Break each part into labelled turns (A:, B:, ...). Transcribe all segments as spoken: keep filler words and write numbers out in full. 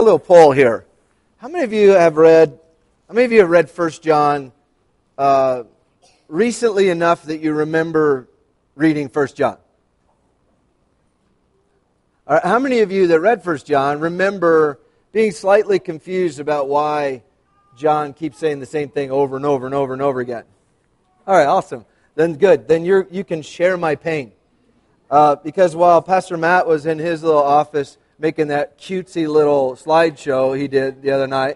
A: A little poll here. How many of you have read, how many of you have read First John uh, recently enough that you remember reading First John? All right, how many of you that read First John remember being slightly confused about why John keeps saying the same thing over and over and over and over again? All right, awesome. Then good. Then you you can share my pain. Uh, because while Pastor Matt was in his little office making that cutesy little slideshow he did the other night,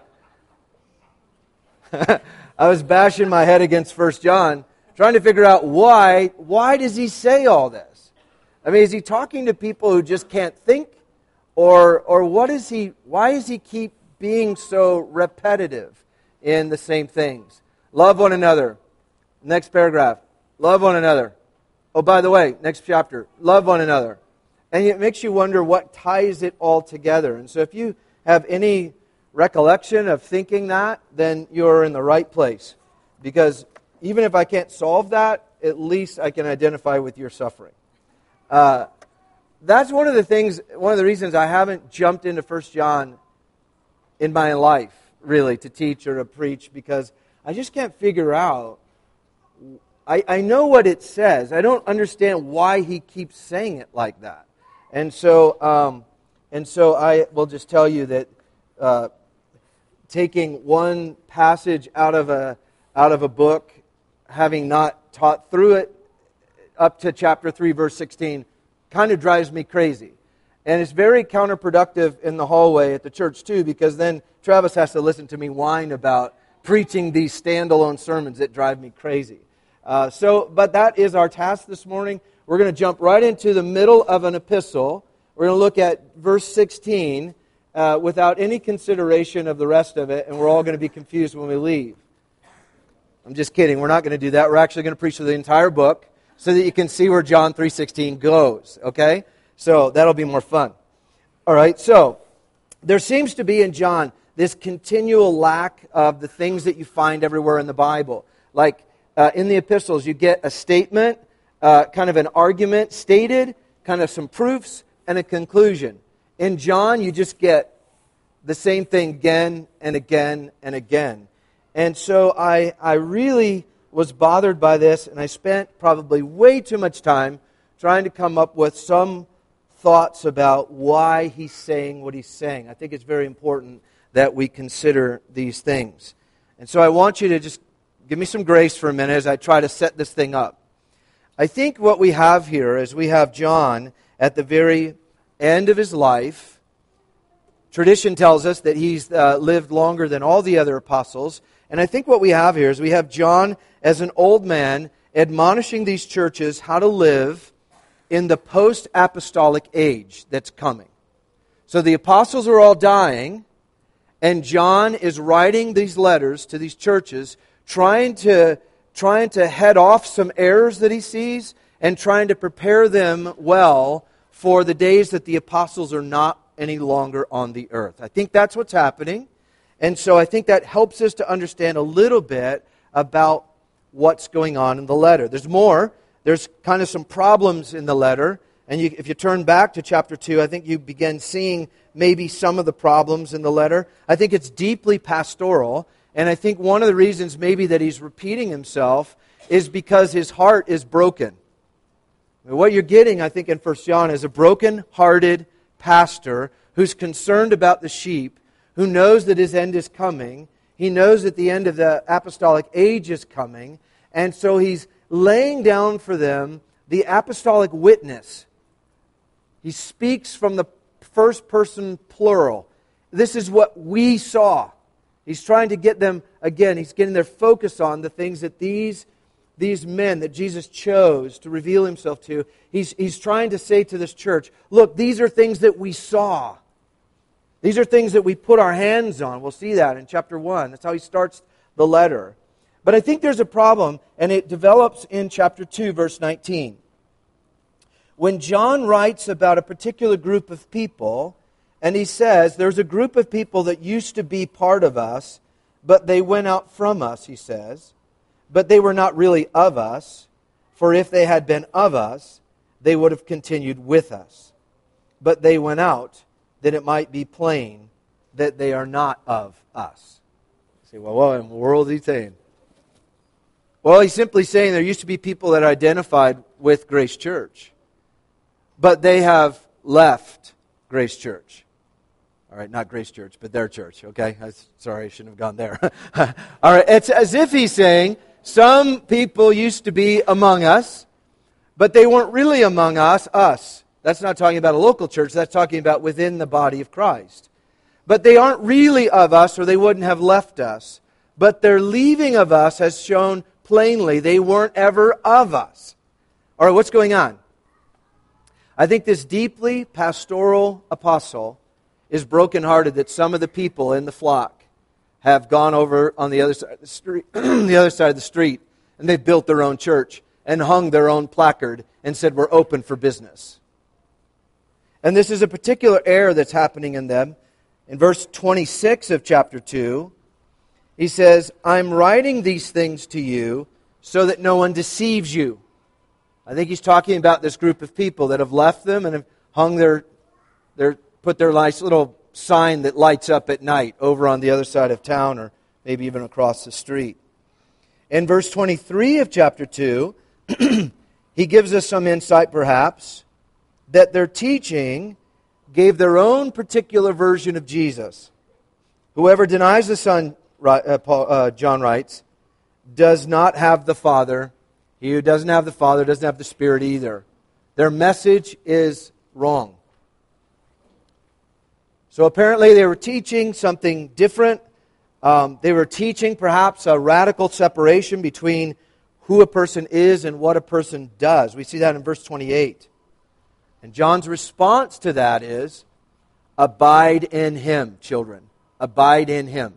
A: I was bashing my head against First John, trying to figure out why, why does he say all this? I mean, is he talking to people who just can't think? Or or what is he, why does he keep being so repetitive in the same things? Love one another. Next paragraph. Love one another. Oh, by the way, next chapter. Love one another. And it makes you wonder what ties it all together. And so if you have any recollection of thinking that, then you're in the right place. Because even if I can't solve that, at least I can identify with your suffering. Uh, that's one of the things, one of the reasons I haven't jumped into First John in my life, really, to teach or to preach, because I just can't figure out. I, I know what it says. I don't understand why he keeps saying it like that. And so, um, and so I will just tell you that uh, taking one passage out of a out of a book, having not taught through it up to chapter three, verse sixteen, kind of drives me crazy. And it's very counterproductive in the hallway at the church too, because then Travis has to listen to me whine about preaching these standalone sermons that drive me crazy. Uh, so, but that is our task this morning. We're going to jump right into the middle of an epistle. We're going to look at verse sixteen uh, without any consideration of the rest of it, and we're all going to be confused when we leave. I'm just kidding. We're not going to do that. We're actually going to preach through the entire book so that you can see where John three sixteen goes. Okay? So that'll be more fun. All right, so there seems to be in John this continual lack of the things that you find everywhere in the Bible. Like uh, in the epistles, you get a statement, Uh, kind of an argument stated, kind of some proofs, and a conclusion. In John, you just get the same thing again and again and again. And so I, I really was bothered by this, and I spent probably way too much time trying to come up with some thoughts about why he's saying what he's saying. I think it's very important that we consider these things. And so I want you to just give me some grace for a minute as I try to set this thing up. I think what we have here is we have John at the very end of his life. Tradition tells us that he's uh, lived longer than all the other apostles. And I think what we have here is we have John as an old man admonishing these churches how to live in the post-apostolic age that's coming. So the apostles are all dying, and John is writing these letters to these churches trying to trying to head off some errors that he sees and trying to prepare them well for the days that the apostles are not any longer on the earth. I think that's what's happening. And so I think that helps us to understand a little bit about what's going on in the letter. There's more. There's kind of some problems in the letter. And you, if you turn back to chapter two, I think you begin seeing maybe some of the problems in the letter. I think it's deeply pastoral. And I think one of the reasons maybe that he's repeating himself is because his heart is broken. What you're getting, I think, in First John is a broken-hearted pastor who's concerned about the sheep, who knows that his end is coming. He knows that the end of the apostolic age is coming. And so he's laying down for them the apostolic witness. He speaks from the first person plural. This is what we saw. He's trying to get them, again, he's getting their focus on the things that these, these men that Jesus chose to reveal himself to. He's, he's trying to say to this church, look, these are things that we saw. These are things that we put our hands on. We'll see that in chapter one. That's how he starts the letter. But I think there's a problem, and it develops in chapter two, verse nineteen. When John writes about a particular group of people, and he says, there's a group of people that used to be part of us, but they went out from us, he says. But they were not really of us, for if they had been of us, they would have continued with us. But they went out, that it might be plain that they are not of us. You say, well, what in the world is he saying? Well, he's simply saying there used to be people that identified with Grace Church, but they have left Grace Church. All right, not Grace Church, but their church, okay? I, sorry, I shouldn't have gone there. All right, it's as if he's saying some people used to be among us, but they weren't really among us, us. That's not talking about a local church, that's talking about within the body of Christ. But they aren't really of us, or they wouldn't have left us. But their leaving of us has shown plainly they weren't ever of us. All right, what's going on? I think this deeply pastoral apostle is brokenhearted that some of the people in the flock have gone over on the other side of the street, the other side of the street, and they've built their own church and hung their own placard and said, we're open for business. And this is a particular error that's happening in them. In verse twenty-six of chapter two, he says, I'm writing these things to you so that no one deceives you. I think he's talking about this group of people that have left them and have hung their, their put their nice little sign that lights up at night over on the other side of town or maybe even across the street. In verse twenty-three of chapter two, he gives us some insight perhaps that their teaching gave their own particular version of Jesus. Whoever denies the Son, uh, Paul, uh, John writes, does not have the Father. He who doesn't have the Father doesn't have the Spirit either. Their message is wrong. So apparently they were teaching something different. Um, they were teaching perhaps a radical separation between who a person is and what a person does. We see that in verse twenty-eight. And John's response to that is, abide in Him, children. Abide in Him.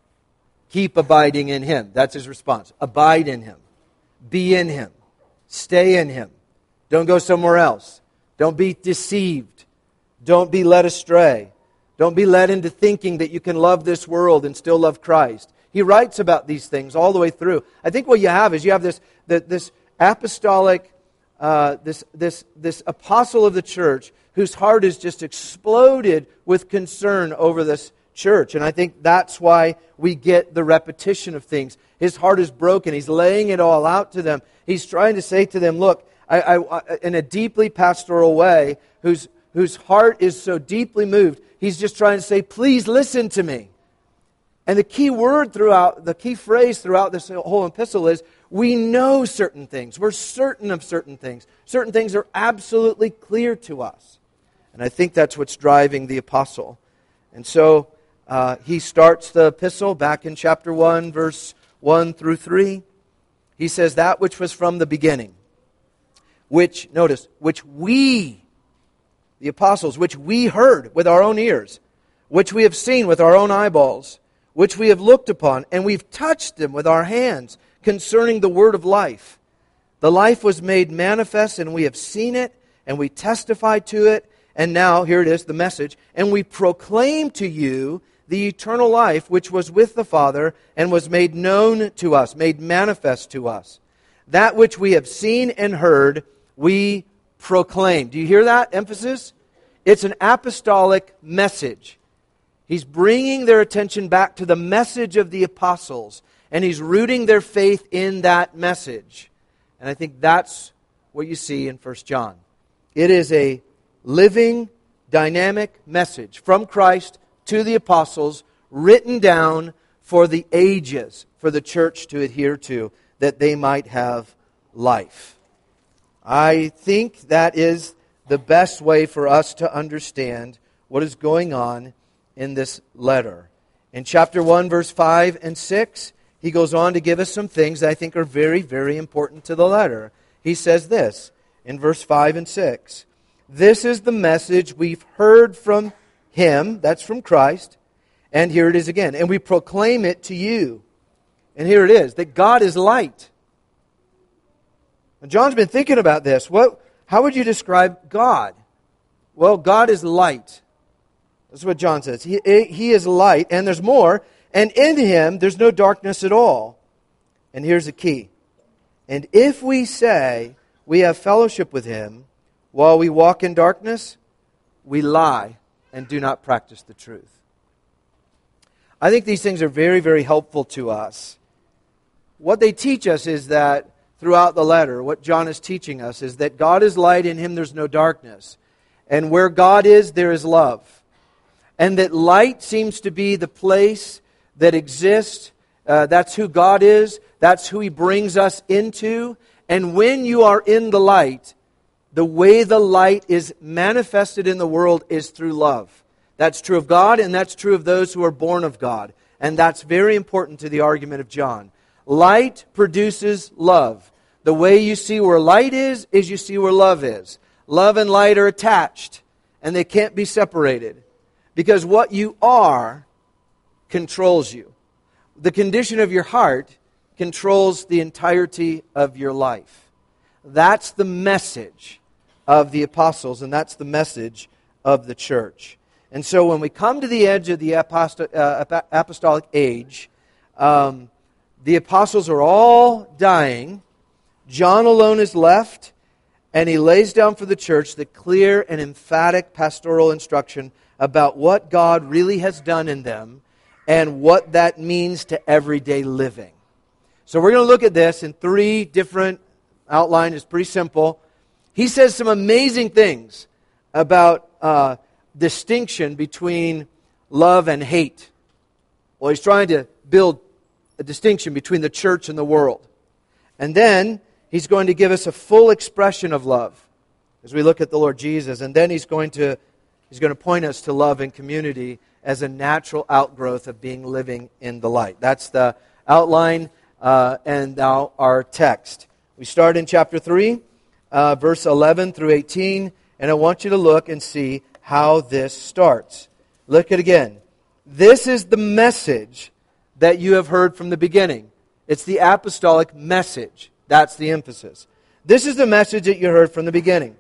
A: Keep abiding in Him. That's his response. Abide in Him. Be in Him. Stay in Him. Don't go somewhere else. Don't be deceived. Don't be led astray. Don't be led into thinking that you can love this world and still love Christ. He writes about these things all the way through. I think what you have is you have this, this apostolic, uh, this, this, this apostle of the church whose heart is just exploded with concern over this church. And I think that's why we get the repetition of things. His heart is broken. He's laying it all out to them. He's trying to say to them, look, I, I, I, in a deeply pastoral way, whose, whose heart is so deeply moved, he's just trying to say, please listen to me. And the key word throughout, the key phrase throughout this whole epistle is, we know certain things. We're certain of certain things. Certain things are absolutely clear to us. And I think that's what's driving the apostle. And so uh, he starts the epistle back in chapter one, verse one through three. He says, that which was from the beginning, which, notice, which we, the apostles, which we heard with our own ears, which we have seen with our own eyeballs, which we have looked upon, and we've touched them with our hands concerning the word of life. The life was made manifest, and we have seen it, and we testify to it. And now, here it is, the message. And we proclaim to you the eternal life which was with the Father and was made known to us, made manifest to us. That which we have seen and heard, we proclaim. Do you hear that emphasis? It's an apostolic message. He's bringing their attention back to the message of the apostles, and he's rooting their faith in that message. And I think that's what you see in First John. It is a living, dynamic message from Christ to the apostles, written down for the ages, for the church to adhere to, that they might have life. I think that is the best way for us to understand what is going on in this letter. In chapter one, verse five and six, he goes on to give us some things that I think are very, very important to the letter. He says this in verse five and six. This is the message we've heard from Him, that's from Christ, and here it is again. And we proclaim it to you. And here it is, that God is light. And John's been thinking about this. What? How would you describe God? Well, God is light. That's what John says. He, he is light, and there's more. And in Him, there's no darkness at all. And here's the key. And if we say we have fellowship with Him while we walk in darkness, we lie and do not practice the truth. I think these things are very, very helpful to us. What they teach us is that throughout the letter, what John is teaching us is that God is light, in Him there's no darkness. And where God is, there is love. And that light seems to be the place that exists. Uh, that's who God is. That's who He brings us into. And when you are in the light, the way the light is manifested in the world is through love. That's true of God, and that's true of those who are born of God. And that's very important to the argument of John. Light produces love. The way you see where light is, is you see where love is. Love and light are attached, and they can't be separated. Because what you are controls you. The condition of your heart controls the entirety of your life. That's the message of the apostles, and that's the message of the church. And so when we come to the edge of the aposto- uh, apostolic age, um, the apostles are all dying. John alone is left, and he lays down for the church the clear and emphatic pastoral instruction about what God really has done in them and what that means to everyday living. So we're going to look at this in three different outlines. It's pretty simple. He says some amazing things about uh, distinction between love and hate. Well, he's trying to build a distinction between the church and the world. And then he's going to give us a full expression of love as we look at the Lord Jesus. And then he's going to he's going to point us to love and community as a natural outgrowth of being living in the light. That's the outline uh, and now our text. We start in chapter three, uh, verse eleven through eighteen, and I want you to look and see how this starts. Look at it again. This is the message that you have heard from the beginning. It's the apostolic message. That's the emphasis. This is the message that you heard from the beginning.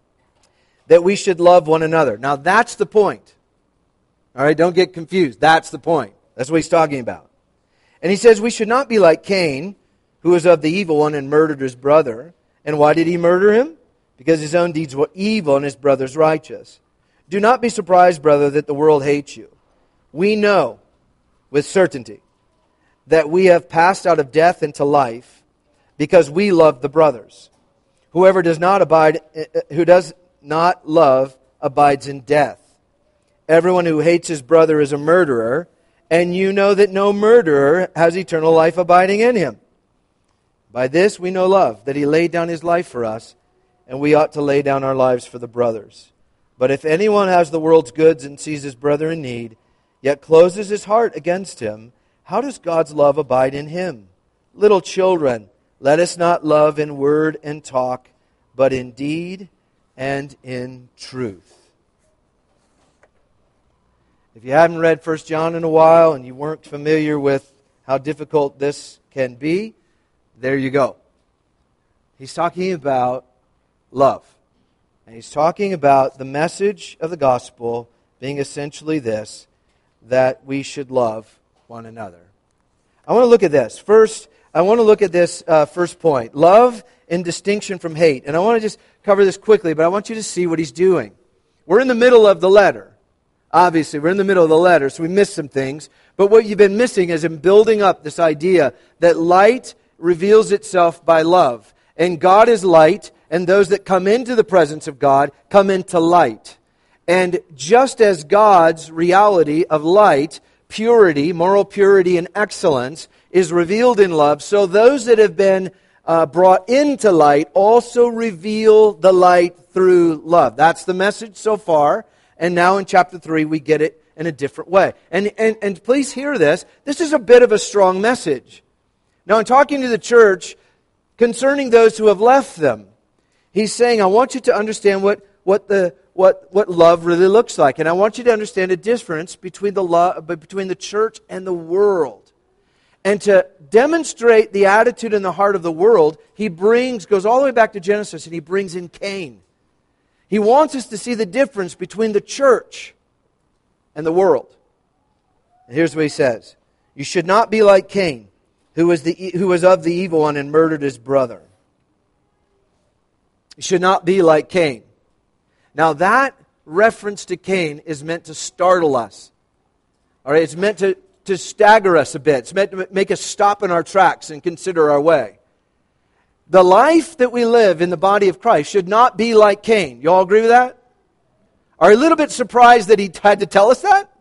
A: That we should love one another. Now that's the point. All right, don't get confused. That's the point. That's what he's talking about. And he says we should not be like Cain, who was of the evil one and murdered his brother. And why did he murder him? Because his own deeds were evil and his brother's righteous. Do not be surprised, brother, that the world hates you. We know with certainty that we have passed out of death into life because we love the brothers. Whoever does not abide, who does not love abides in death. Everyone who hates his brother is a murderer, and you know that no murderer has eternal life abiding in him. By this we know love, that he laid down his life for us, and we ought to lay down our lives for the brothers. But if anyone has the world's goods and sees his brother in need, yet closes his heart against him, how does God's love abide in him? Little children, let us not love in word and talk, but in deed and in truth. If you haven't read First John in a while and you weren't familiar with how difficult this can be, there you go. He's talking about love. And he's talking about the message of the gospel being essentially this, that we should love one another. I want to look at this. First, I want to look at this uh, first point. Love in distinction from hate. And I want to just cover this quickly, but I want you to see what he's doing. We're in the middle of the letter. Obviously, we're in the middle of the letter, so we missed some things. But what you've been missing is in building up this idea that light reveals itself by love. And God is light, and those that come into the presence of God come into light. And just as God's reality of light, purity, moral purity and excellence is revealed in love, so those that have been uh, brought into light also reveal the light through love. That's the message so far. And now in chapter three, we get it in a different way. And, and, and please hear this. This is a bit of a strong message. Now, in talking to the church concerning those who have left them, he's saying, I want you to understand what, what, the, what, what love really looks like. And I want you to understand a difference between the, love, between the church and the world. And to demonstrate the attitude in the heart of the world, he brings, goes all the way back to Genesis, and he brings in Cain. He wants us to see the difference between the church and the world. And here's what he says. You should not be like Cain, who was, the, who was of the evil one and murdered his brother. You should not be like Cain. Now that reference to Cain is meant to startle us. All right, it's meant to to stagger us a bit. It's meant to make us stop in our tracks and consider our way. The life that we live in the body of Christ should not be like Cain. You all agree with that? Are you a little bit surprised that he had to tell us that?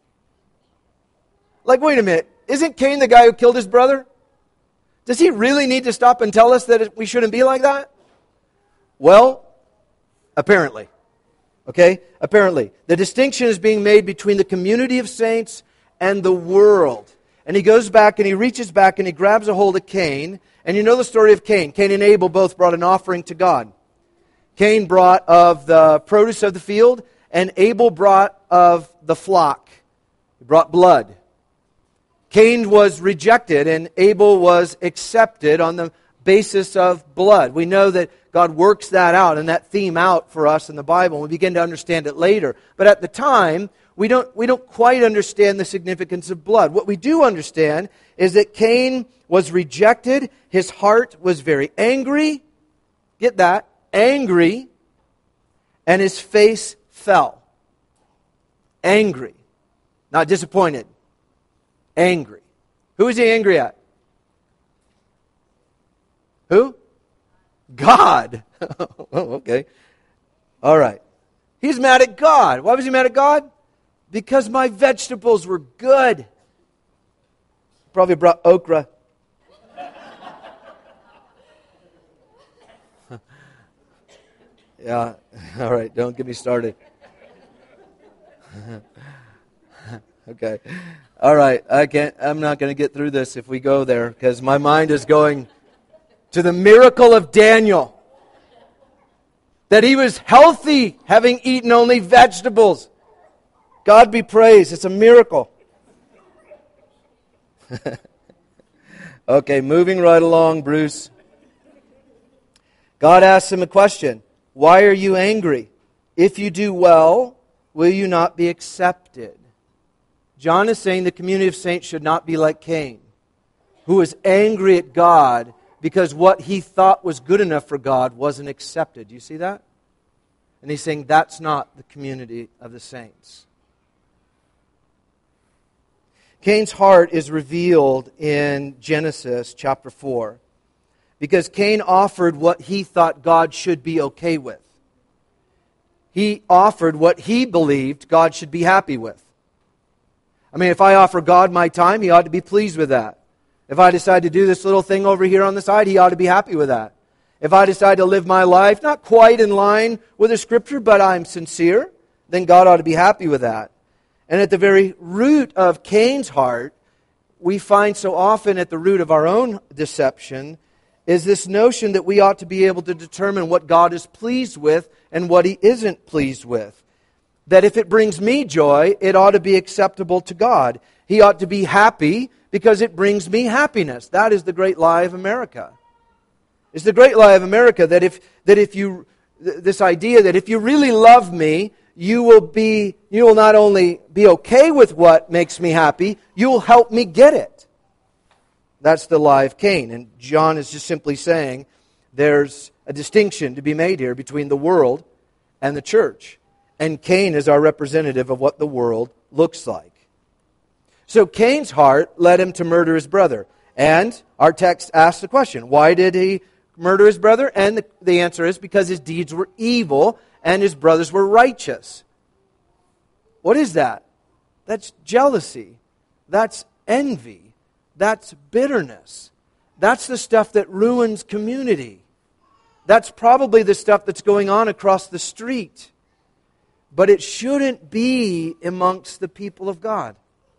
A: Like, wait a minute. Isn't Cain the guy who killed his brother? Does he really need to stop and tell us that we shouldn't be like that? Well, apparently. Okay? Apparently. The distinction is being made between the community of saints and the world. And he goes back and he reaches back and he grabs a hold of Cain. And you know the story of Cain. Cain and Abel both brought an offering to God. Cain brought of the produce of the field, and Abel brought of the flock. He brought blood. Cain was rejected, and Abel was accepted on the basis of blood. We know that God works that out and that theme out for us in the Bible, and we begin to understand it later. But at the time, we don't, we don't quite understand the significance of blood. What we do understand is that Cain was rejected. His heart was very angry. Get that? Angry. And his face fell. Angry. Not disappointed. Angry. Who is he angry at? Who? God. Oh, okay. All right. He's mad at God. Why was he mad at God? Because my vegetables were good. Probably brought okra. Yeah. All right. Don't get me started. Okay. All right. I can't. I'm not going to get through this if we go there because my mind is going to the miracle of Daniel. That he was healthy, having eaten only vegetables. God be praised. It's a miracle. Okay, moving right along, Bruce. God asks him a question. Why are you angry? If you do well, will you not be accepted? John is saying the community of saints should not be like Cain, who was angry at God because what he thought was good enough for God wasn't accepted. Do you see that? And he's saying that's not the community of the saints. Cain's heart is revealed in Genesis chapter four because Cain offered what he thought God should be okay with. He offered what he believed God should be happy with. I mean, if I offer God my time, He ought to be pleased with that. If I decide to do this little thing over here on the side, He ought to be happy with that. If I decide to live my life, not quite in line with the Scripture, but I'm sincere, then God ought to be happy with that. And at the very root of Cain's heart, we find so often at the root of our own deception, is this notion that we ought to be able to determine what God is pleased with and what He isn't pleased with. That if it brings me joy, it ought to be acceptable to God. He ought to be happy because it brings me happiness. That is the great lie of America. It's the great lie of America that if that if you this idea that if you really love me, you will be you will not only be okay with what makes me happy, you will help me get it. That's the lie of Cain. And John is just simply saying there's a distinction to be made here between the world and the church. And Cain is our representative of what the world looks like. So Cain's heart led him to murder his brother. And our text asks the question, why did he murder his brother? And the, the answer is because his deeds were evil and his brothers were righteous. What is that? That's jealousy. That's envy. That's bitterness. That's the stuff that ruins community. That's probably the stuff that's going on across the street. But it shouldn't be amongst the people of God.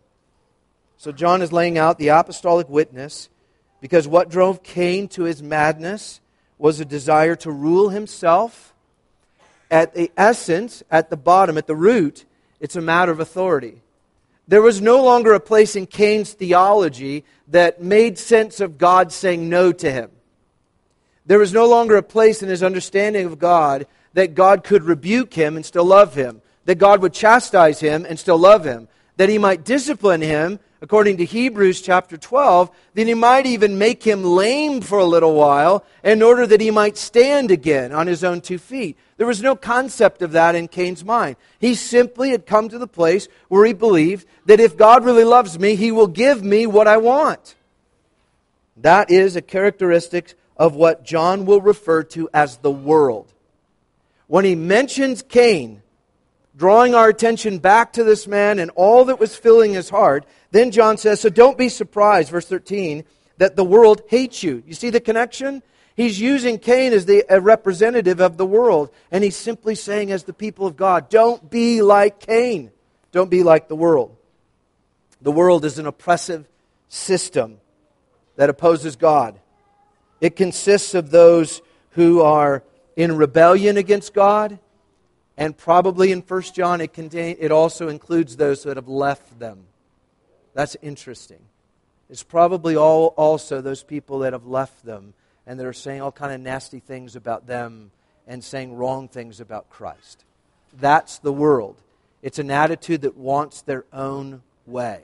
A: So John is laying out the apostolic witness because what drove Cain to his madness was a desire to rule himself. At the essence, at the bottom, at the root, it's a matter of authority. There was no longer a place in Cain's theology that made sense of God saying no to him. There was no longer a place in his understanding of God that God could rebuke him and still love him, that God would chastise him and still love him, that He might discipline him according to Hebrews chapter twelve, then he might even make him lame for a little while in order that he might stand again on his own two feet. There was no concept of that in Cain's mind. He simply had come to the place where he believed that if God really loves me, He will give me what I want. That is a characteristic of what John will refer to as the world. When he mentions Cain, drawing our attention back to this man and all that was filling his heart, then John says, so don't be surprised, verse thirteen, that the world hates you. You see the connection? He's using Cain as the a representative of the world. And he's simply saying, as the people of God, don't be like Cain. Don't be like the world. The world is an oppressive system that opposes God. It consists of those who are in rebellion against God. And probably in First John, it, contain, it also includes those that have left them. That's interesting. It's probably all also those people that have left them and that are saying all kind of nasty things about them and saying wrong things about Christ. That's the world. It's an attitude that wants their own way.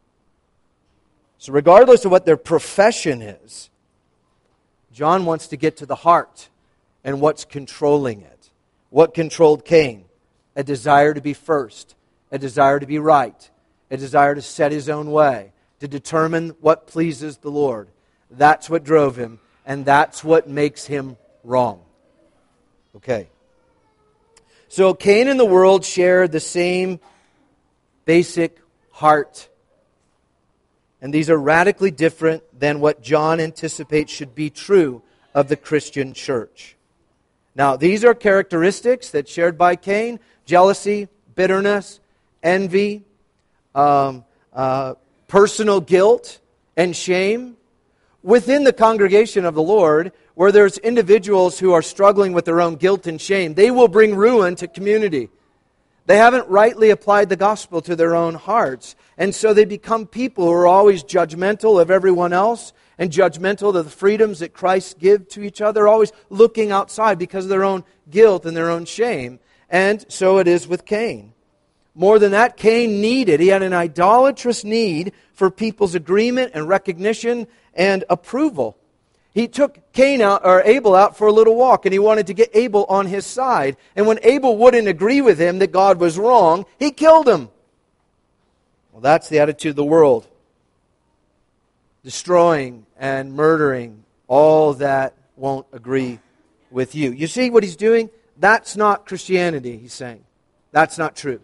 A: So regardless of what their profession is, John wants to get to the heart and what's controlling it. What controlled Cain? A desire to be first, a desire to be right, a desire to set his own way, to determine what pleases the Lord. That's what drove him, and that's what makes him wrong. Okay. So Cain and the world share the same basic heart. And these are radically different than what John anticipates should be true of the Christian church. Now, these are characteristics that shared by Cain: jealousy, bitterness, envy, um, uh, personal guilt, and shame. Within the congregation of the Lord, where there's individuals who are struggling with their own guilt and shame, they will bring ruin to community. They haven't rightly applied the gospel to their own hearts. And so they become people who are always judgmental of everyone else and judgmental of the freedoms that Christ gives to each other, always looking outside because of their own guilt and their own shame. And so it is with Cain. More than that, Cain needed, he had an idolatrous need for people's agreement and recognition and approval. He took Cain out, or Abel out for a little walk, and he wanted to get Abel on his side. And when Abel wouldn't agree with him that God was wrong, he killed him. Well, that's the attitude of the world. Destroying and murdering all that won't agree with you. You see what he's doing? That's not Christianity, he's saying. That's not true.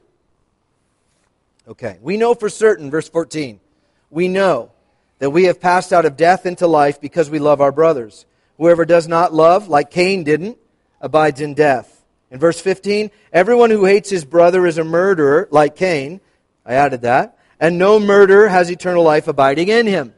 A: Okay, we know for certain, verse fourteen, we know that we have passed out of death into life because we love our brothers. Whoever does not love, like Cain didn't, abides in death. In verse fifteen, everyone who hates his brother is a murderer, like Cain. I added that. And no murderer has eternal life abiding in him.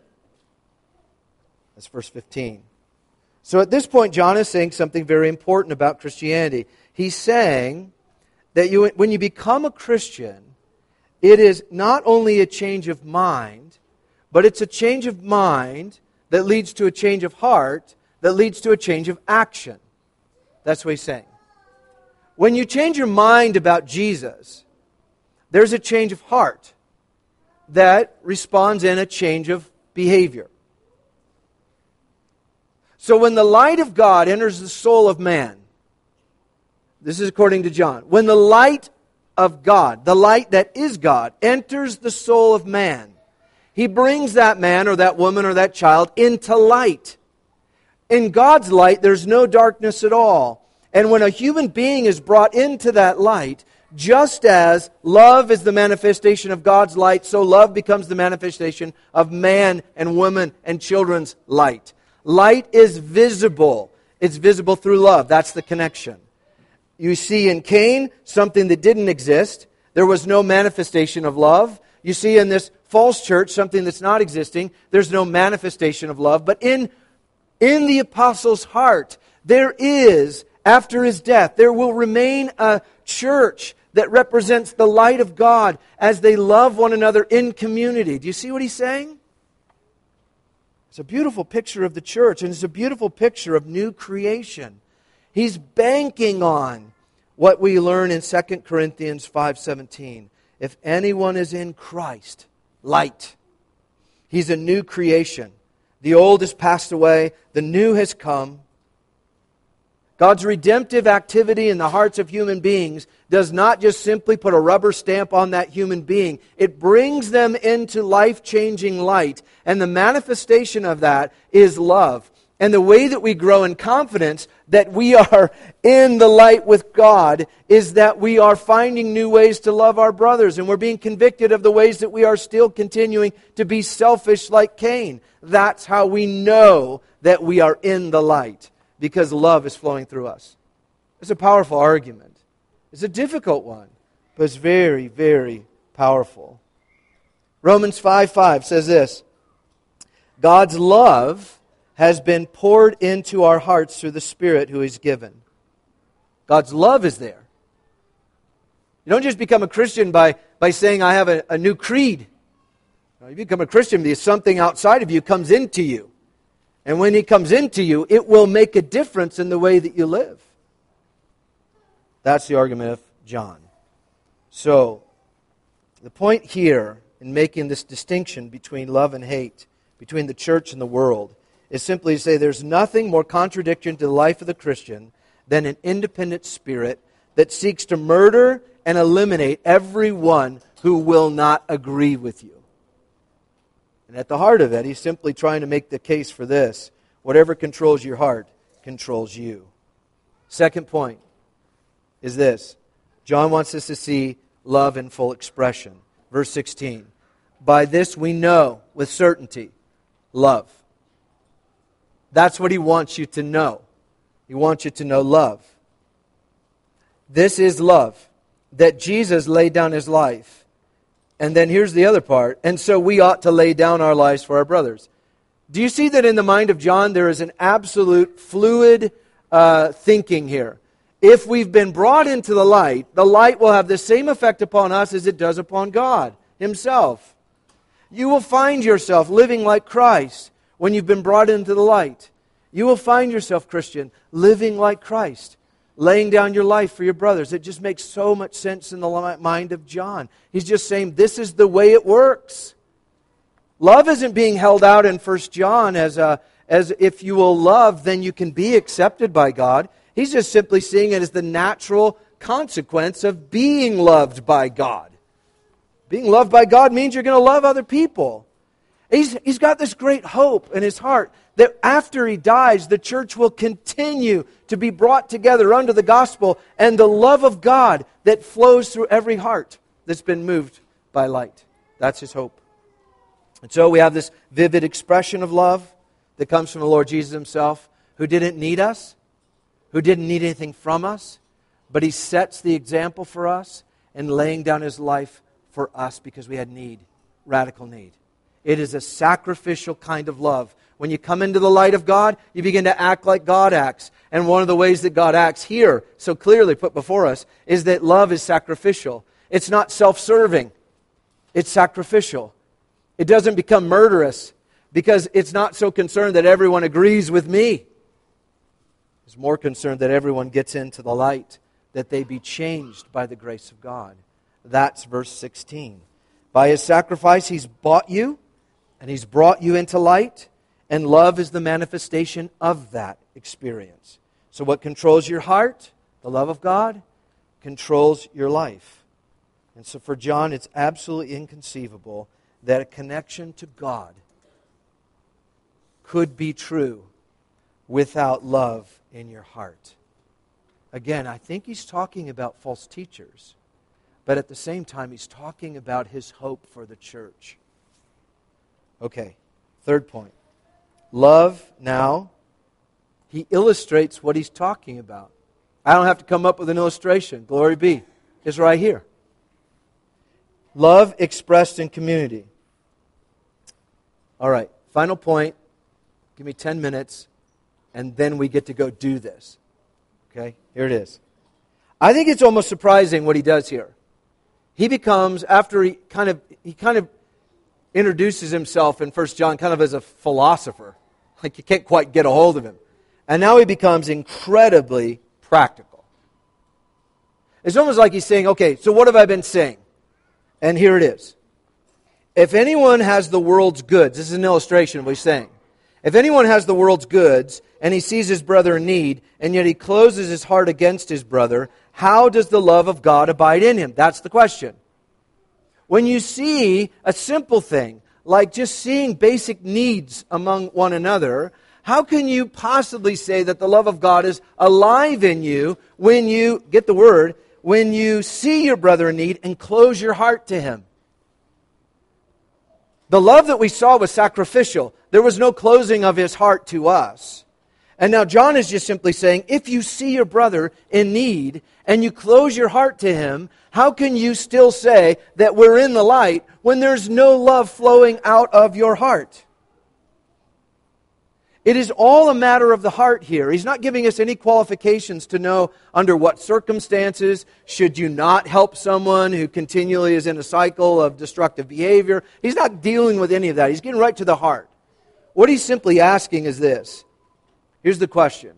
A: That's verse fifteen. So at this point, John is saying something very important about Christianity. He's saying that you, when you become a Christian, it is not only a change of mind, but it's a change of mind that leads to a change of heart, that leads to a change of action. That's what he's saying. When you change your mind about Jesus, there's a change of heart that responds in a change of behavior. So when the light of God enters the soul of man, this is according to John, when the light of God, the light that is God, enters the soul of man, He brings that man or that woman or that child into light. In God's light, there's no darkness at all. And when a human being is brought into that light, just as love is the manifestation of God's light, so love becomes the manifestation of man and woman and children's light. Light is visible. It's visible through love. That's the connection. You see in Cain something that didn't exist. There was no manifestation of love. You see in this false church something that's not existing. There's no manifestation of love. But in, in the apostle's heart, there is, after his death, there will remain a church that represents the light of God as they love one another in community. Do you see what he's saying? It's a beautiful picture of the church, and it's a beautiful picture of new creation. He's banking on what we learn in Second Corinthians five seventeen. If anyone is in Christ, light. He's a new creation. The old has passed away. The new has come. God's redemptive activity in the hearts of human beings does not just simply put a rubber stamp on that human being. It brings them into life-changing light. And the manifestation of that is love. And the way that we grow in confidence that we are in the light with God is that we are finding new ways to love our brothers. And we're being convicted of the ways that we are still continuing to be selfish like Cain. That's how we know that we are in the light. Because love is flowing through us. It's a powerful argument. It's a difficult one. But it's very, very powerful. Romans five five says this. God's love has been poured into our hearts through the Spirit who He's given. God's love is there. You don't just become a Christian by, by saying, I have a, a new creed. No, you become a Christian because something outside of you comes into you. And when He comes into you, it will make a difference in the way that you live. That's the argument of John. So, the point here in making this distinction between love and hate, between the church and the world, is simply to say there's nothing more contradictory to the life of the Christian than an independent spirit that seeks to murder and eliminate everyone who will not agree with you. And at the heart of it, he's simply trying to make the case for this. Whatever controls your heart controls you. Second point is this. John wants us to see love in full expression. Verse sixteen. By this we know with certainty love. That's what he wants you to know. He wants you to know love. This is love, that Jesus laid down His life. And then here's the other part. And so we ought to lay down our lives for our brothers. Do you see that in the mind of John there is an absolute fluid uh, thinking here? If we've been brought into the light, the light will have the same effect upon us as it does upon God Himself. You will find yourself living like Christ when you've been brought into the light. You will find yourself, Christian, living like Christ, laying down your life for your brothers. It just makes so much sense in the mind of John. He's just saying this is the way it works. Love isn't being held out in First John as a, as if you will love, then you can be accepted by God. He's just simply seeing it as the natural consequence of being loved by God. Being loved by God means you're going to love other people. He's, he's got this great hope in his heart that after he dies, the church will continue to be brought together under the gospel and the love of God that flows through every heart that's been moved by light. That's his hope. And so we have this vivid expression of love that comes from the Lord Jesus Himself, who didn't need us, who didn't need anything from us, but He sets the example for us in laying down His life for us because we had need, radical need. It is a sacrificial kind of love. When you come into the light of God, you begin to act like God acts. And one of the ways that God acts here, so clearly put before us, is that love is sacrificial. It's not self-serving. It's sacrificial. It doesn't become murderous because it's not so concerned that everyone agrees with me. It's more concerned that everyone gets into the light, that they be changed by the grace of God. That's verse sixteen. By His sacrifice, He's bought you, and He's brought you into light, and love is the manifestation of that experience. So what controls your heart, the love of God, controls your life. And so for John, it's absolutely inconceivable that a connection to God could be true without love in your heart. Again, I think he's talking about false teachers, but at the same time, he's talking about his hope for the church. Okay, third point. Love, now, he illustrates what he's talking about. I don't have to come up with an illustration. Glory be. It's right here. Love expressed in community. All right, final point. Give me ten minutes, and then we get to go do this. Okay, here it is. I think it's almost surprising what he does here. He becomes, after he kind of he kind of introduces himself in First John kind of as a philosopher. Like you can't quite get a hold of him. And now he becomes incredibly practical. It's almost like he's saying, okay, so what have I been saying? And here it is. if anyone has the world's goods, this is an illustration of what he's saying. If anyone has the world's goods and he sees his brother in need, and yet he closes his heart against his brother, how does the love of God abide in him? That's the question. When you see a simple thing, like just seeing basic needs among one another, how can you possibly say that the love of God is alive in you when you, get the word, when you see your brother in need and close your heart to him? The love that we saw was sacrificial. There was no closing of his heart to us. And now John is just simply saying, if you see your brother in need and you close your heart to him, how can you still say that we're in the light when there's no love flowing out of your heart? It is all a matter of the heart here. He's not giving us any qualifications to know under what circumstances should you not help someone who continually is in a cycle of destructive behavior. He's not dealing with any of that. He's getting right to the heart. What he's simply asking is this. Here's the question.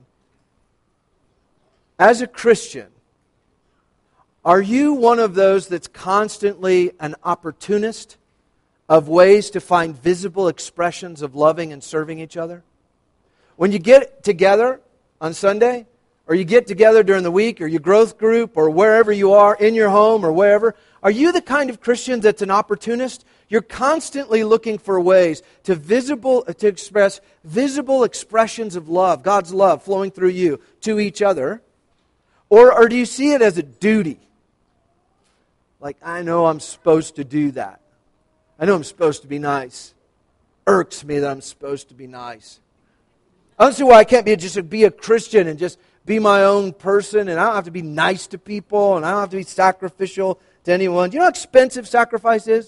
A: As a Christian, are you one of those that's constantly an opportunist of ways to find visible expressions of loving and serving each other? When you get together on Sunday, or you get together during the week, or your growth group, or wherever you are, in your home or wherever, are you the kind of Christian that's an opportunist? You're constantly looking for ways to visible to express visible expressions of love, God's love flowing through you to each other. Or, or do you see it as a duty? Like, I know I'm supposed to do that. I know I'm supposed to be nice. Irks me that I'm supposed to be nice. I don't see why I can't be just be a Christian and just be my own person, and I don't have to be nice to people, and I don't have to be sacrificial to anyone. Do you know how expensive sacrifice is?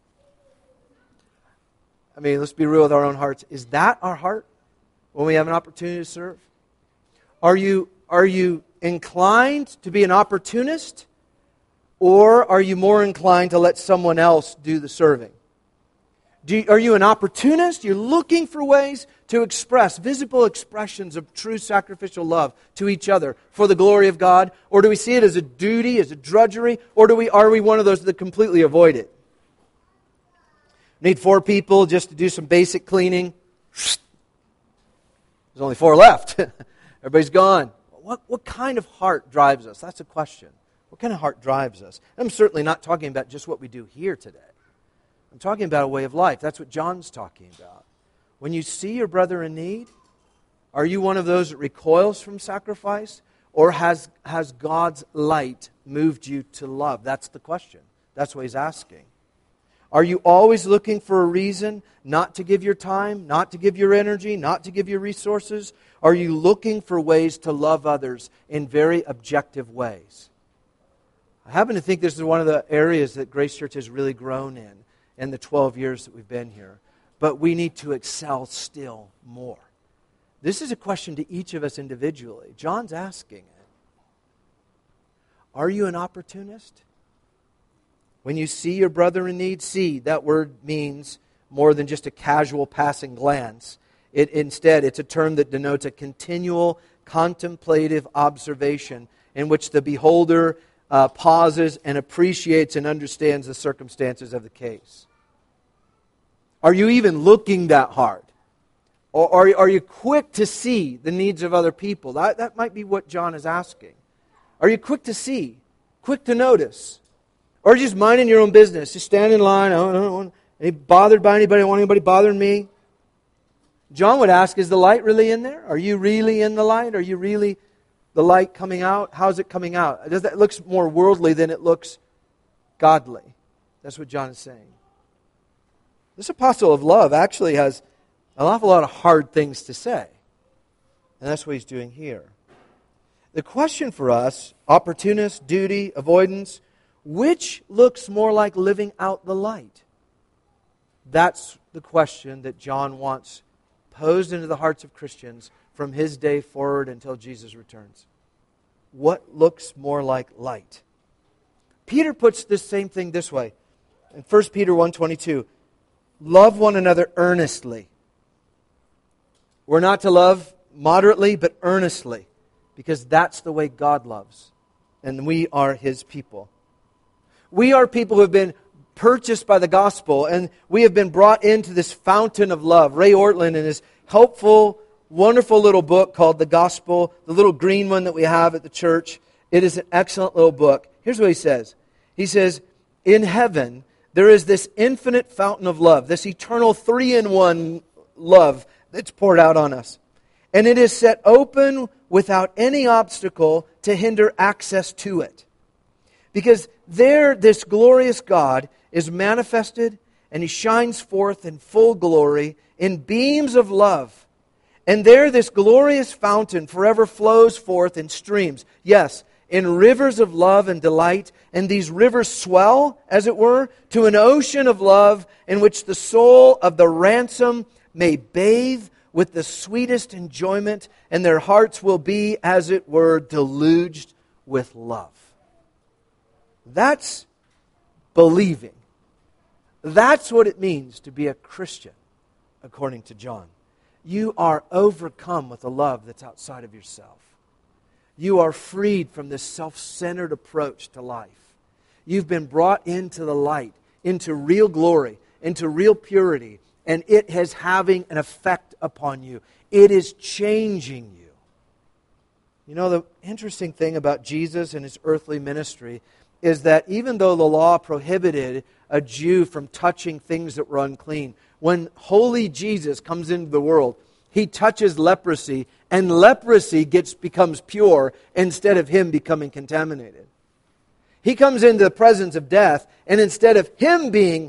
A: I mean, let's be real with our own hearts. Is that our heart when we have an opportunity to serve? Are you, are you inclined to be an opportunist, or are you more inclined to let someone else do the serving? Do you, are you an opportunist? You're looking for ways to express visible expressions of true sacrificial love to each other for the glory of God? Or do we see it as a duty, as a drudgery? Or do we are we one of those that completely avoid it? Need four people just to do some basic cleaning. There's only four left. Everybody's gone. What, what kind of heart drives us? That's a question. What kind of heart drives us? I'm certainly not talking about just what we do here today. I'm talking about a way of life. That's what John's talking about. When you see your brother in need, are you one of those that recoils from sacrifice? Or has, has God's light moved you to love? That's the question. That's what he's asking. Are you always looking for a reason not to give your time, not to give your energy, not to give your resources? Are you looking for ways to love others in very objective ways? I happen to think this is one of the areas that Grace Church has really grown in. In the twelve years that we've been here. But we need to excel still more. This is a question to each of us individually. John's asking it. Are you an opportunist? When you see your brother in need, see, that word means more than just a casual passing glance. It, instead, it's a term that denotes a continual contemplative observation in which the beholder Uh, pauses and appreciates and understands the circumstances of the case. Are you even looking that hard? Or are, are you quick to see the needs of other people? That, that might be what John is asking. Are you quick to see? Quick to notice? Or are you just minding your own business? Just stand in line. I don't, I don't want to be bothered by anybody. I don't want anybody bothering me. John would ask, is the light really in there? Are you really in the light? Are you really the light coming out? How's it coming out? Does that, it looks more worldly than it looks godly. That's what John is saying. This apostle of love actually has an awful lot of hard things to say. And that's what he's doing here. The question for us, opportunist, duty, avoidance, which looks more like living out the light? That's the question that John wants posed into the hearts of Christians from his day forward until Jesus returns. What looks more like light? Peter puts this same thing this way. In First Peter one twenty-two, love one another earnestly. We're not to love moderately, but earnestly, because that's the way God loves. And we are His people. We are people who have been purchased by the gospel, and we have been brought into this fountain of love. Ray Ortlund, in his helpful, wonderful little book called The Gospel, the little green one that we have at the church, it is an excellent little book. Here's what he says. He says, in heaven, there is this infinite fountain of love, this eternal three-in-one love that's poured out on us. And it is set open without any obstacle to hinder access to it. Because there, this glorious God is manifested, and He shines forth in full glory in beams of love. And there, this glorious fountain forever flows forth in streams. Yes, in rivers of love and delight. And these rivers swell, as it were, to an ocean of love in which the soul of the ransom may bathe with the sweetest enjoyment, and their hearts will be, as it were, deluged with love. That's believing. That's what it means to be a Christian, according to John. You are overcome with a love that's outside of yourself. You are freed from this self-centered approach to life. You've been brought into the light, into real glory, into real purity, and it is having an effect upon you. It is changing you. You know, the interesting thing about Jesus and His earthly ministry is that even though the law prohibited a Jew from touching things that were unclean, when holy Jesus comes into the world, He touches leprosy, and leprosy gets becomes pure instead of him becoming contaminated. He comes into the presence of death, and instead of him being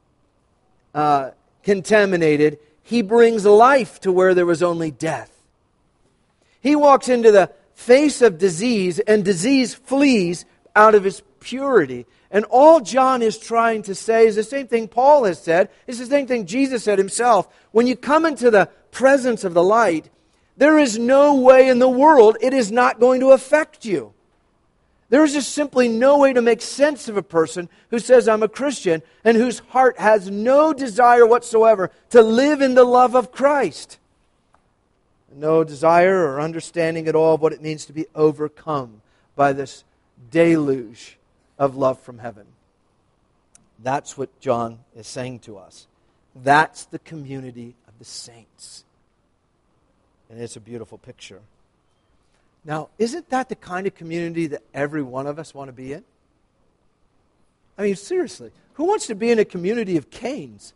A: uh, contaminated, He brings life to where there was only death. He walks into the face of disease, and disease flees out of His purity. And all John is trying to say is the same thing Paul has said. It's the same thing Jesus said Himself. When you come into the presence of the light, there is no way in the world it is not going to affect you. There is just simply no way to make sense of a person who says, I'm a Christian, and whose heart has no desire whatsoever to live in the love of Christ. No desire or understanding at all of what it means to be overcome by this deluge of love from heaven. That's what John is saying to us. That's the community of the saints. And it's a beautiful picture. Now, isn't that the kind of community that every one of us want to be in? I mean, seriously, who wants to be in a community of Cains?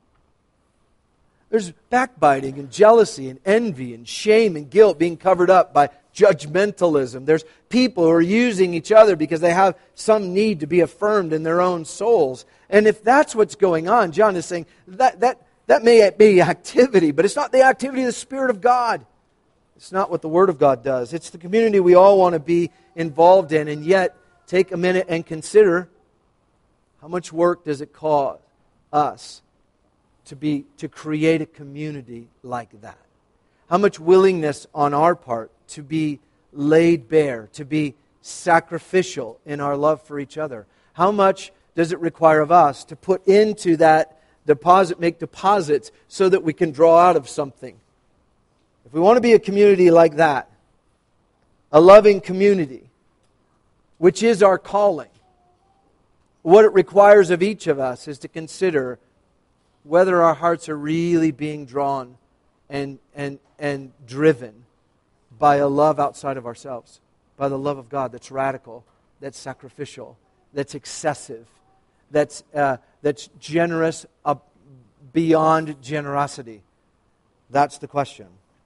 A: There's backbiting and jealousy and envy and shame and guilt being covered up by judgmentalism. There's people who are using each other because they have some need to be affirmed in their own souls. And if that's what's going on, John is saying that that, that may be activity, but it's not the activity of the Spirit of God. It's not what the Word of God does. It's the community we all want to be involved in, and yet take a minute and consider how much work does it cost us to be to create a community like that? How much willingness on our part to be laid bare, to be sacrificial in our love for each other? How much does it require of us to put into that deposit, make deposits so that we can draw out of something? If we want to be a community like that, a loving community, which is our calling, what it requires of each of us is to consider whether our hearts are really being drawn and, and, and driven by a love outside of ourselves, by the love of God that's radical, that's sacrificial, that's excessive, that's, uh, that's generous uh, beyond generosity. That's the question.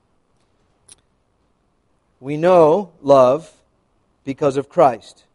A: We know love because of Christ.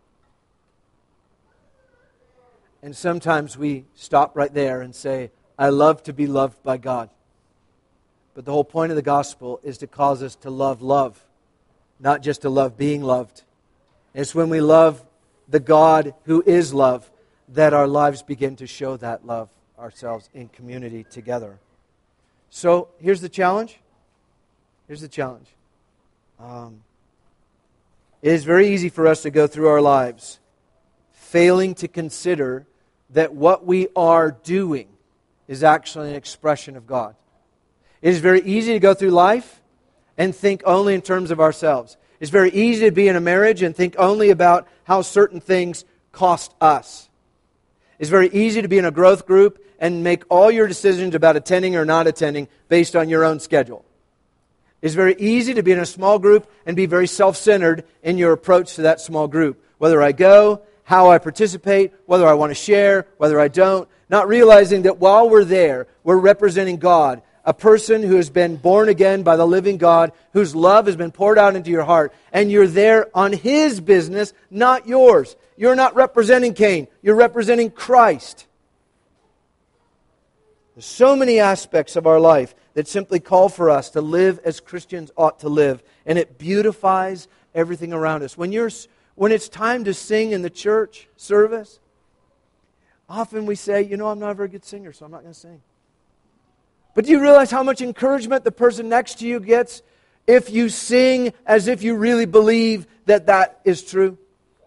A: And sometimes we stop right there and say, I love to be loved by God. But the whole point of the gospel is to cause us to love love, not just to love being loved. It's when we love the God who is love that our lives begin to show that love ourselves in community together. So here's the challenge. Here's the challenge. Um, it is very easy for us to go through our lives failing to consider that what we are doing is actually an expression of God. It is very easy to go through life and think only in terms of ourselves. It's very easy to be in a marriage and think only about how certain things cost us. It's very easy to be in a growth group and make all your decisions about attending or not attending based on your own schedule. It's very easy to be in a small group and be very self-centered in your approach to that small group. Whether I go, how I participate, whether I want to share, whether I don't. Not realizing that while we're there, we're representing God. A person who has been born again by the living God, whose love has been poured out into your heart, and you're there on His business, not yours. You're not representing Cain. You're representing Christ. There's so many aspects of our life that simply call for us to live as Christians ought to live, and it beautifies everything around us. When you're, when it's time to sing in the church service, often we say, you know, I'm not a very good singer, so I'm not going to sing. But do you realize how much encouragement the person next to you gets if you sing as if you really believe that that is true?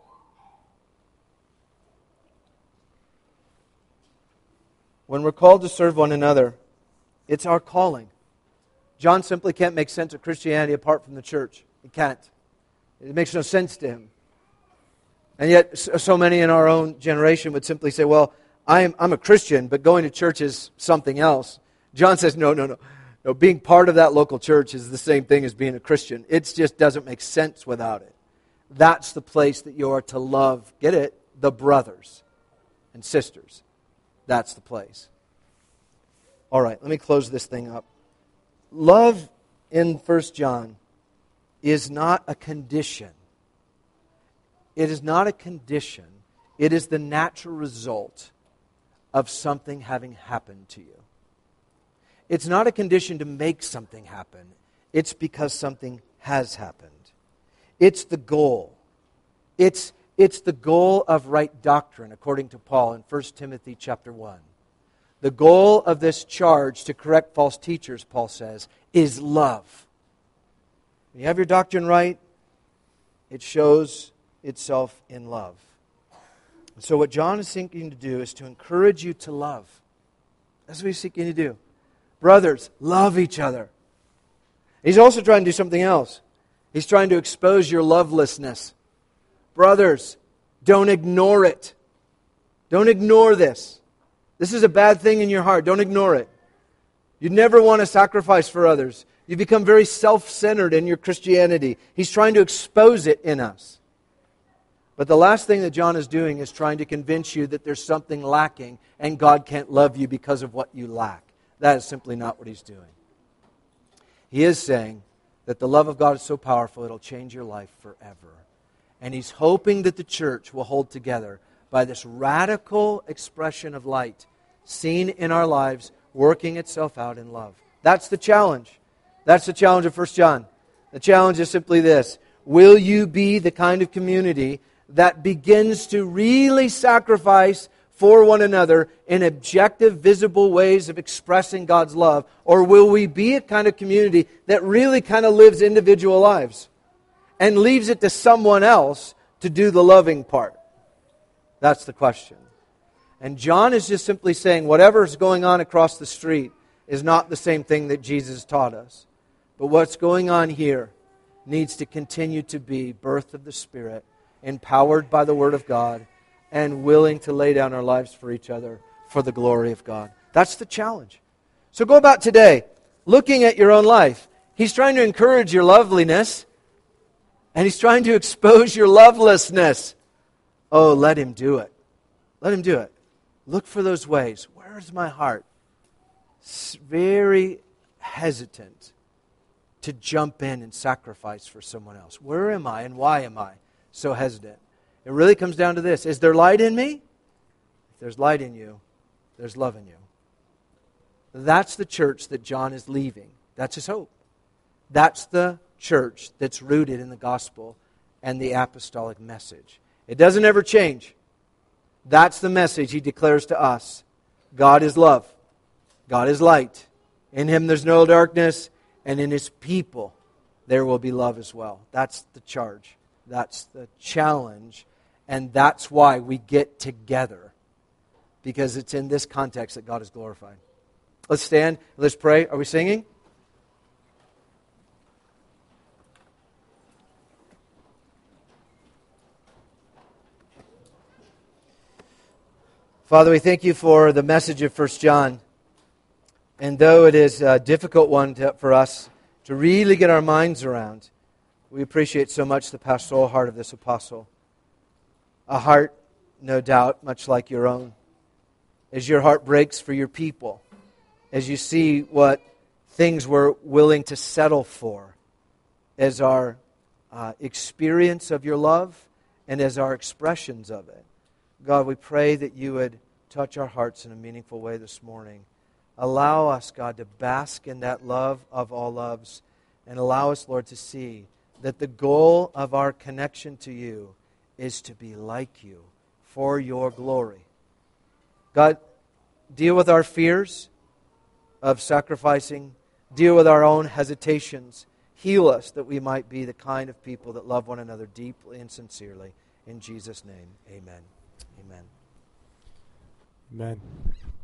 A: When we're called to serve one another, it's our calling. John simply can't make sense of Christianity apart from the church. He can't. It makes no sense to him. And yet, so many in our own generation would simply say, well, I'm, I'm a Christian, but going to church is something else. John says, no, no, no. No, being part of that local church is the same thing as being a Christian. It just doesn't make sense without it. That's the place that you are to love, get it, the brothers and sisters. That's the place. All right, let me close this thing up. Love in First John is not a condition. It is not a condition. It is the natural result of something having happened to you. It's not a condition to make something happen. It's because something has happened. It's the goal. It's, it's the goal of right doctrine, according to Paul in First Timothy chapter one. The goal of this charge to correct false teachers, Paul says, is love. When you have your doctrine right, it shows itself in love. And so what John is seeking to do is to encourage you to love. That's what he's seeking to do. Brothers, love each other. He's also trying to do something else. He's trying to expose your lovelessness. Brothers, don't ignore it. Don't ignore this. This is a bad thing in your heart. Don't ignore it. You never want to sacrifice for others. You become very self-centered in your Christianity. He's trying to expose it in us. But the last thing that John is doing is trying to convince you that there's something lacking and God can't love you because of what you lack. That is simply not what he's doing. He is saying that the love of God is so powerful it'll change your life forever. And he's hoping that the church will hold together by this radical expression of light seen in our lives, working itself out in love. That's the challenge. That's the challenge of First John. The challenge is simply this. Will you be the kind of community that begins to really sacrifice for one another in objective, visible ways of expressing God's love? Or will we be a kind of community that really kind of lives individual lives and leaves it to someone else to do the loving part? That's the question. And John is just simply saying whatever is going on across the street is not the same thing that Jesus taught us. But what's going on here needs to continue to be birth of the Spirit, empowered by the Word of God, and willing to lay down our lives for each other for the glory of God. That's the challenge. So go about today, looking at your own life. He's trying to encourage your loveliness, and he's trying to expose your lovelessness. Oh, let him do it. Let him do it. Look for those ways. Where is my heart? It's very hesitant to jump in and sacrifice for someone else. Where am I and why am I so hesitant? It really comes down to this. Is there light in me? If there's light in you, there's love in you. That's the church that John is leaving. That's his hope. That's the church that's rooted in the gospel and the apostolic message. It doesn't ever change. That's the message he declares to us. God is love. God is light. In him there's no darkness, and in his people there will be love as well. That's the charge. That's the challenge. And that's why we get together. Because it's in this context that God is glorified. Let's stand. Let's pray. Are we singing? Father, we thank you for the message of First John. And though it is a difficult one to, for us to really get our minds around, we appreciate so much the pastoral heart of this apostle. A heart, no doubt, much like your own. As your heart breaks for your people, as you see what things we're willing to settle for, as our uh, experience of your love and as our expressions of it. God, we pray that you would touch our hearts in a meaningful way this morning. Allow us, God, to bask in that love of all loves, and allow us, Lord, to see that the goal of our connection to you is to be like you for your glory. God, deal with our fears of sacrificing. Deal with our own hesitations. Heal us that we might be the kind of people that love one another deeply and sincerely. In Jesus' name, amen. Amen.
B: Amen.